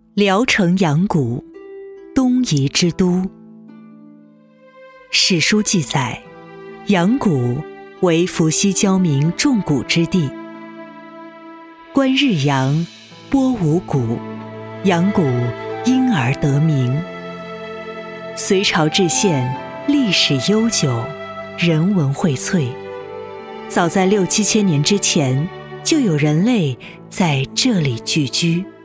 聊城阳谷，东夷之都。史书记载，阳谷为伏羲教民种谷之地。观日阳，播五谷，阳谷因而得名。隋朝至现，历史悠久，人文荟萃。早在6、7千年之前，就有人类在这里聚居。